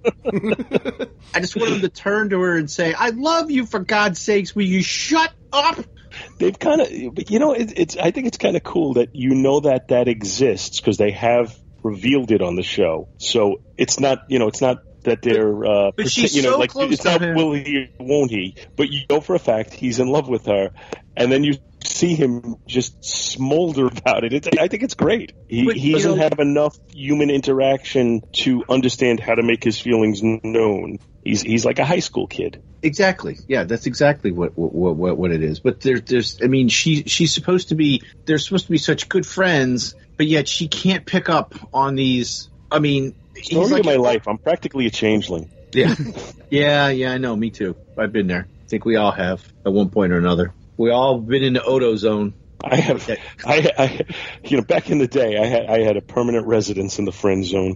I just want him to turn to her and say, I love you, for God's sakes. Will you shut up? They've kind of, you know, it, it's. I think it's kind of cool that you know that that exists because they have revealed it on the show. So it's not, you know, it's not that they're, uh, but she's you know, so like close it's to not him. will he, won't he? But you know for a fact he's in love with her, and then you see him just smolder about it. It's, I think it's great. He, But, he you doesn't know- have enough human interaction to understand how to make his feelings known. He's he's like a high school kid. Exactly. Yeah, that's exactly what what what, what it is. But there, there's, I mean, she she's supposed to be. They're supposed to be such good friends, but yet she can't pick up on these. I mean, he's Story like of my life. I'm practically a changeling. Yeah, yeah, yeah. I know. Me too. I've been there. I think we all have at one point or another. We all been in the Odo zone. I have, I, I, you know, back in the day, I had I had a permanent residence in the friend zone.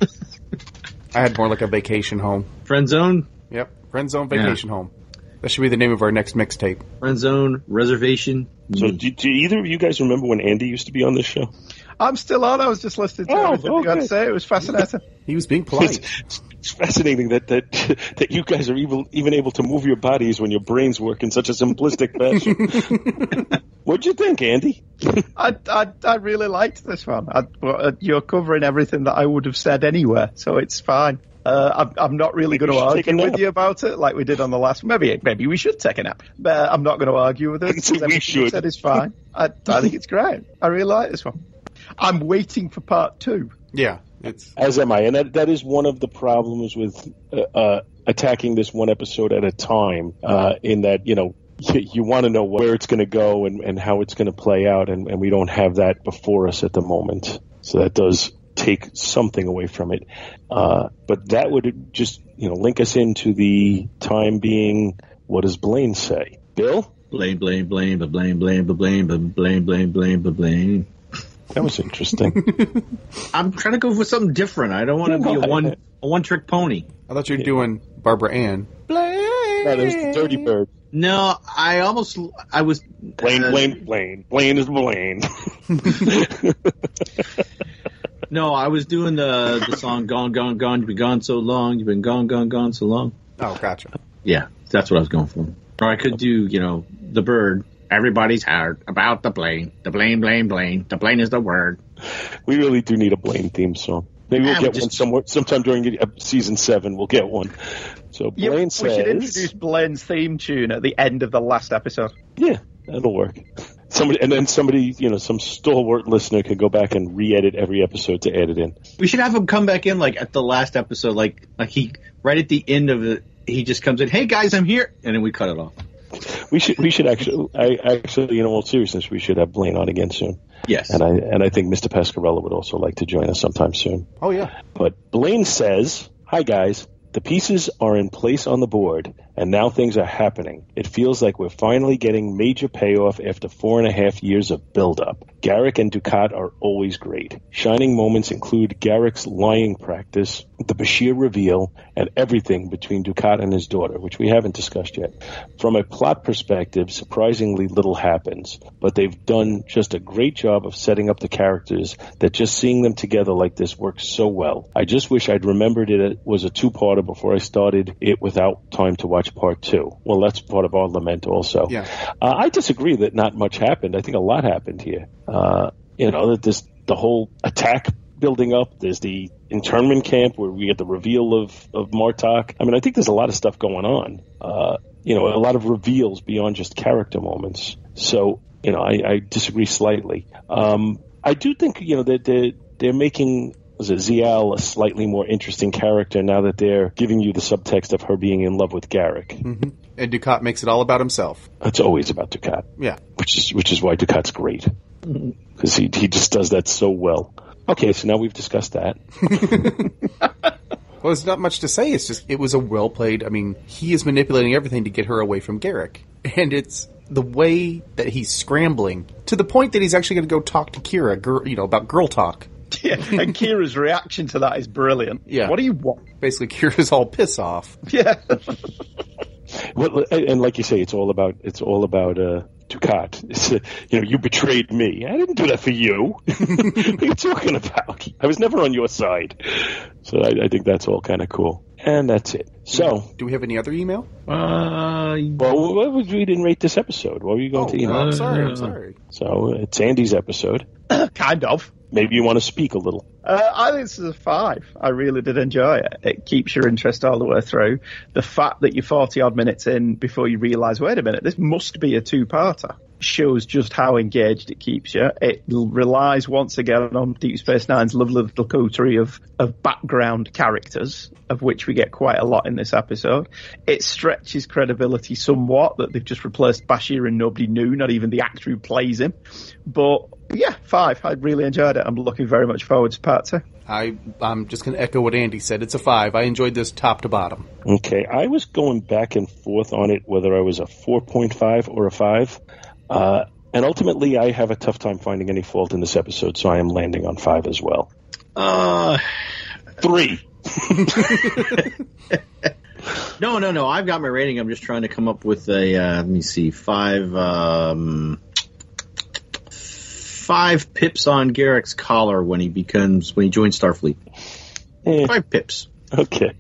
I had more like a vacation home. Friend zone. Yep, friend zone vacation yeah. home. That should be the name of our next mixtape. Friend zone reservation. So, do, do either of you guys remember when Andy used to be on this show? I'm still on. I was just listening to oh, everything okay. you had to say. It was fascinating. He was being polite. It's, it's fascinating that, that that you guys are even even able to move your bodies when your brains work in such a simplistic fashion. What'd you think, Andy? I, I I really liked this one. I, uh, you're covering everything that I would have said anywhere, so it's fine. Uh, I'm, I'm not really going to argue with you about it like we did on the last. Maybe maybe we should take a nap. But I'm not going to argue with it. We everything should. you said is fine. I, I think it's great. I really like this one. I'm waiting for part two. Yeah, it's as am I, and that that is one of the problems with uh, uh, attacking this one episode at a time. Uh, in that, you know, you, you want to know where it's going to go and, and how it's going to play out, and, and we don't have that before us at the moment. So that does take something away from it. Uh, but that would just, you know, link us into the time being. What does Blaine say, Bill? Blame, blame, blame, but blame, blame, but blame, but blame, blame, blame, but blame. That was interesting. I'm trying to go for something different. I don't want to be a one a one trick pony. I thought you were doing Barbara Ann. Blame. No, that was the Dirty Bird. No, I almost I was Blaine, uh, Blaine, Blaine. Blaine is Blaine. No, I was doing the the song "Gone, Gone, Gone." You've been gone so long. You've been gone, gone, gone so long. Oh, gotcha. Yeah, that's what I was going for. Or I could do, you know, the bird. Everybody's heard about the Blaine. The Blaine, Blaine, Blaine. The Blaine is the word. We really do need a Blaine theme song. Maybe we'll Yeah, get we one just- somewhere, sometime during uh, season seven. We'll get one. So Yeah, Blaine we says, should introduce Blaine's theme tune at the end of the last episode. "Yeah, that'll work." Somebody, and then somebody, you know, some stalwart listener could go back and re-edit every episode to add it in. We should have him come back in like at the last episode, like like he right at the end of it. He just comes in, "Hey guys, I'm here," and then we cut it off. We should, we should actually, I actually, in all seriousness, we should have Blaine on again soon. Yes, And I and I think Mister Pascarella would also like to join us sometime soon. Oh, yeah. But Blaine says, "Hi guys, the pieces are in place on the board. and now things are happening. It feels like we're finally getting major payoff after four and a half years of build-up. Garak and Dukat are always great. Shining moments include Garak's lying practice, the Bashir reveal, and everything between Dukat and his daughter, which we haven't discussed yet. From a plot perspective, surprisingly little happens, but they've done just a great job of setting up the characters that just seeing them together like this works so well. I just wish I'd remembered it was a two-parter before I started it without time to watch part two. Well, that's part of our lament also. Yeah. Uh, I disagree that not much happened. I think a lot happened here. Uh, you know, that this the whole attack building up. There's the internment camp where we get the reveal of, of Martok. I mean, I think there's a lot of stuff going on. Uh, you know, a lot of reveals beyond just character moments. So, you know, I, I disagree slightly. Um, I do think, you know, that they're, they're making was it Ziyal a slightly more interesting character now that they're giving you the subtext of her being in love with Garak. Mm-hmm. And Dukat makes it all about himself. It's always about Dukat. Yeah. Which is which is why Dukat's great. Because he, he just does that so well. Okay, so now we've discussed that. Well, there's not much to say. It's just, it was a well-played, I mean, he is manipulating everything to get her away from Garak. And it's the way that he's scrambling, to the point that he's actually going to go talk to Kira, girl, you know, about girl talk. Yeah, and Kira's reaction to that is brilliant. Yeah. What do you want? Basically, Kira's all piss off. Yeah. Well, and like you say, it's all about, it's all about, uh, Dukat. It's, uh, you know, you betrayed me. I didn't do that for you. What are you talking about? I was never on your side. So I, I think that's all kind of cool. And that's it. So, do we have any other email? Uh, well, what was, we didn't rate this episode. What were you going oh, to email? Uh, I'm sorry, I'm sorry. So, it's Andy's episode. Kind of. Maybe you want to speak a little. Uh, I think this is a five. I really did enjoy it. It keeps your interest all the way through. The fact that you're forty-odd minutes in before you realise, wait a minute, this must be a two-parter, shows just how engaged it keeps you. It relies once again on Deep Space Nine's lovely little coterie of, of background characters, of which we get quite a lot in this episode. It stretches credibility somewhat, that they've just replaced Bashir and nobody knew, not even the actor who plays him. But yeah, five. I really enjoyed it. I'm looking very much forward to part two. I, I'm just going to echo what Andy said. It's a five. I enjoyed this top to bottom. Okay, I was going back and forth on it, whether I was a four point five or a five. Uh, and ultimately, I have a tough time finding any fault in this episode, so I am landing on five as well. Uh, Three. no, no, no. I've got my rating. I'm just trying to come up with a, uh, let me see, five, um, five pips on Garak's collar when he becomes, when he joins Starfleet. Eh. Five pips. Okay.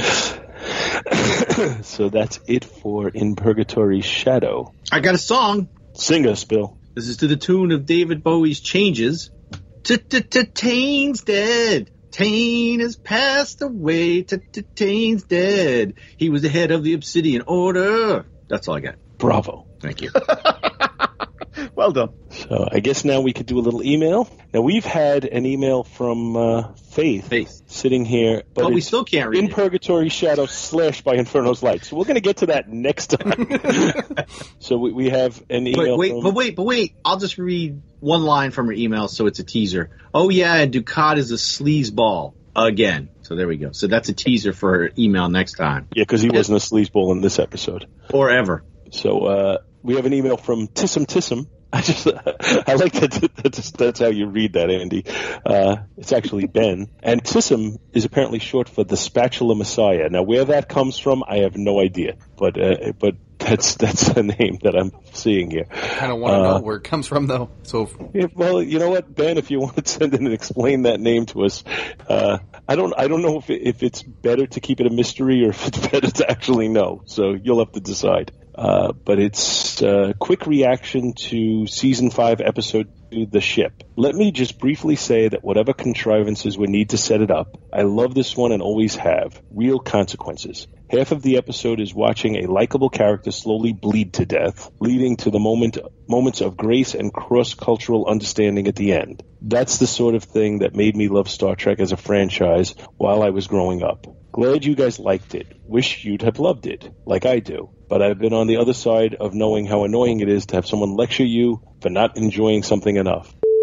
So that's it for In Purgatory's Shadow. I got a song. Sing us, Bill. This is to the tune of David Bowie's Changes. Tane's dead. Tane has passed away. Tane's dead. He was the head of the Obsidian Order. That's all I got. Bravo. Thank you. Well done. So I guess now we could do a little email. Now we've had an email from uh, Faith, Faith sitting here, but oh, we still can't read In it. Purgatory Shadow slash by Inferno's Light. So we're going to get to that next time. So we, we have an email. Wait, wait, from... but wait, but wait. I'll just read one line from her email, so it's a teaser. Oh yeah, and Dukat is a sleazeball again. So there we go. So that's a teaser for her email next time. Yeah, because he wasn't a sleazeball in this episode, or ever. So uh, we have an email from Tissum Tissum. I just, I like that. That's, that's how you read that, Andy. Uh, it's actually Ben. And Tissum is apparently short for the Spatula Messiah. Now, where that comes from, I have no idea. But, uh, but that's that's a name that I'm seeing here. I kind of want to uh, know where it comes from, though. So, if... yeah, well, you know what, Ben, if you want to send in and explain that name to us, uh, I don't, I don't know if it, if it's better to keep it a mystery or if it's better to actually know. So you'll have to decide. Uh, but it's a uh, quick reaction to season five, episode two, The Ship. Let me just briefly say that whatever contrivances we need to set it up, I love this one and always have. Real consequences. Half of the episode is watching a likable character slowly bleed to death, leading to the moment moments of grace and cross-cultural understanding at the end. That's the sort of thing that made me love Star Trek as a franchise while I was growing up. Glad you guys liked it. Wish you'd have loved it, like I do. But I've been on the other side of knowing how annoying it is to have someone lecture you for not enjoying something enough.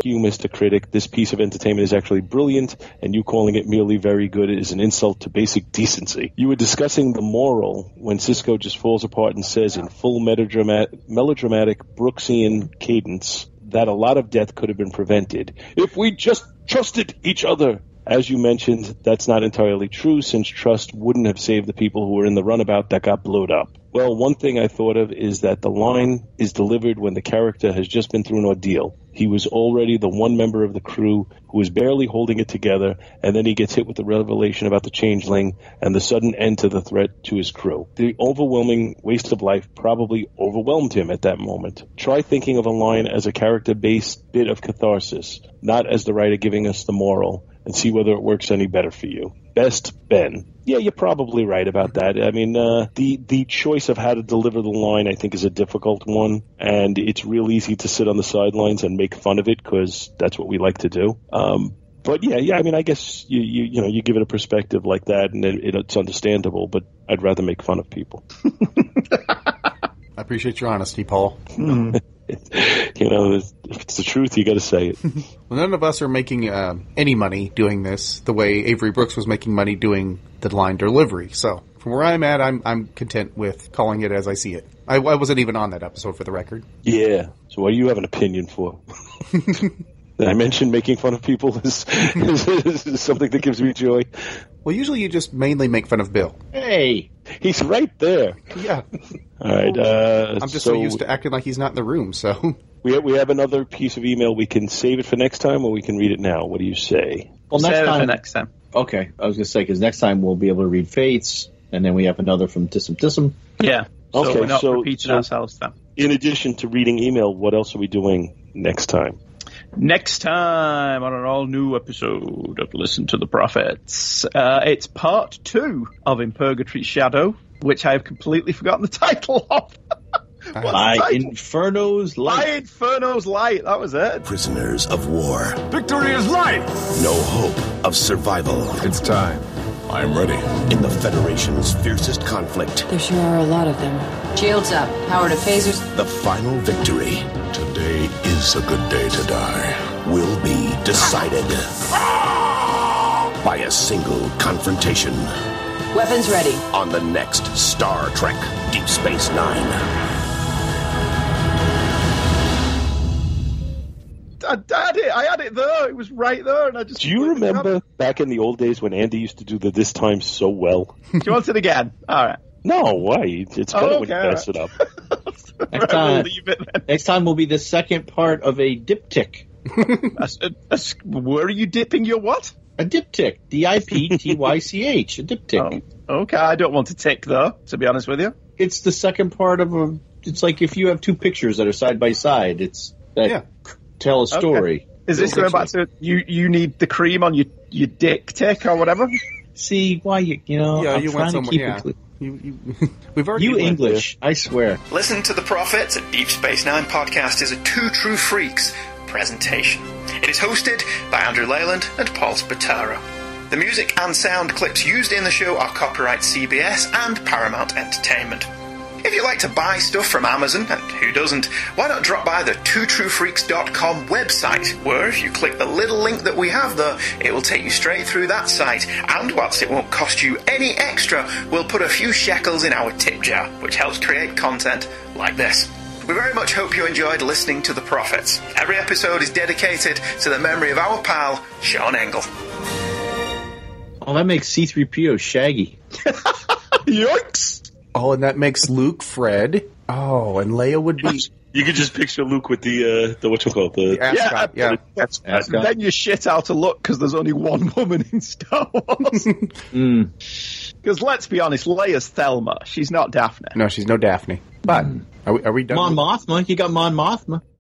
you, Mister Critic. This piece of entertainment is actually brilliant, and you calling it merely very good is an insult to basic decency. You were discussing the moral when Sisko just falls apart and says in full melodramatic, melodramatic Brooksian cadence that a lot of death could have been prevented if we just trusted each other. As you mentioned, that's not entirely true, since trust wouldn't have saved the people who were in the runabout that got blowed up. Well, one thing I thought of is that the line is delivered when the character has just been through an ordeal. He was already the one member of the crew who was barely holding it together, and then he gets hit with the revelation about the changeling and the sudden end to the threat to his crew. The overwhelming waste of life probably overwhelmed him at that moment. Try thinking of a line as a character-based bit of catharsis, not as the writer giving us the moral, and see whether it works any better for you. Best, Ben. Yeah, you're probably right about that. I mean, uh, the, the choice of how to deliver the line, I think, is a difficult one, and it's real easy to sit on the sidelines and make fun of it, because that's what we like to do. Um, but yeah, yeah, I mean, I guess you, you, you know, you give it a perspective like that, and it, it's understandable, but I'd rather make fun of people. I appreciate your honesty, Paul. Mm. You know, if it's the truth, you got to say it. Well, none of us are making uh, any money doing this the way Avery Brooks was making money doing the line delivery. So, from where I'm at, I'm I'm content with calling it as I see it. I, I wasn't even on that episode, for the record. Yeah. So, what do you have an opinion for? Did I mention making fun of people is, is, is, is something that gives me joy? Well, usually you just mainly make fun of Bill. Hey, he's right there. Yeah. All right. Uh, I'm just so, so used to acting like he's not in the room, so. We have, we have another piece of email. We can save it for next time, or we can read it now. What do you say? Well, next save time. it for next time. Okay. I was going to say, because next time we'll be able to read Fates, and then we have another from Tissum Tissum. Yeah. So okay, we're not so, repeating so ourselves then. In addition to reading email, what else are we doing next time? Next time on an all-new episode of Listen to the Prophets, uh, it's part two of In Purgatory's Shadow, which I have completely forgotten the title of. By Inferno's Light. By Inferno's Light, that was it. Prisoners of war. Victory is life! No hope of survival. It's time. I'm ready. In the Federation's fiercest conflict. There sure are a lot of them. Shields up. Power to phasers. The final victory. Today is a good day to die. Will be decided by a single confrontation. Weapons ready. On the next Star Trek Deep Space Nine. I, I had it. I had it there. It was right there, and I just. Do you remember back in the old days when Andy used to do the this time so well? Do you want it again? All right. No, why? It's better oh, okay, when you mess right. it up. Next time, next time will be the second part of a diptych. a, a, a, where are you dipping your what? A diptych. D I P T Y C H. A diptych. Oh, okay, I don't want to tick, though, to be honest with you. It's the second part of a... It's like if you have two pictures that are side by side. It's... That yeah. Tell a story. Okay. Is this going back to you? You need the cream on your your dick tick or whatever? See why you you know? Yeah, I'm you trying went to somewhere. keep Yeah. it clear. You, you, we've already You went English, there. I swear. Listen to the Prophets, a Deep Space Nine podcast, is a Two True Freaks presentation. It is hosted by Andrew Leyland and Paul Spataro. The music and sound clips used in the show are copyright C B S and Paramount Entertainment. If you like to buy stuff from Amazon, and who doesn't, why not drop by the two true freaks dot com website, where if you click the little link that we have there, it will take you straight through that site, and whilst it won't cost you any extra, we'll put a few shekels in our tip jar, which helps create content like this. We very much hope you enjoyed listening to The Prophets. Every episode is dedicated to the memory of our pal, Sean Engel. Oh, that makes C three P O Shaggy. Yikes! Oh, and that makes Luke Fred. Oh, and Leia would be... You could just picture Luke with the, uh, the what you call it? The, the ascot, yeah. yeah. Ascot. Then you shit out of luck because there's only one woman in Star Wars. Because mm. let's be honest, Leia's Thelma. She's not Daphne. No, she's no Daphne. But are we, are we done? Mon with... Mothma. You got Mon Mothma.